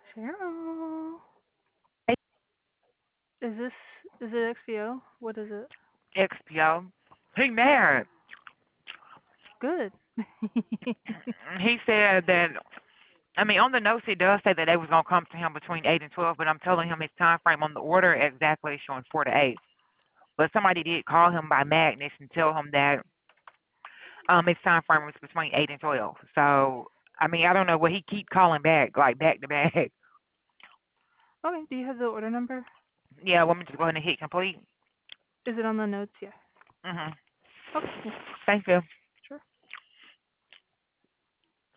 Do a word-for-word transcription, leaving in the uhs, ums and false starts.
Cheryl. Hey, Is this is it X P O? What is it? X P O. He married. Good. He said that, I mean, on the notes it does say that they was going to come to him between eight and twelve, but I'm telling him his time frame on the order exactly is showing four to eight. But somebody did call him by Magnus and tell him that um his time frame was between eight and twelve. So, I mean, I don't know what he keep calling back, like back to back. Okay. Do you have the order number? Yeah, want me to go ahead and hit complete? Is it on the notes? Yeah. Mm-hmm. Okay. Cool. Thank you.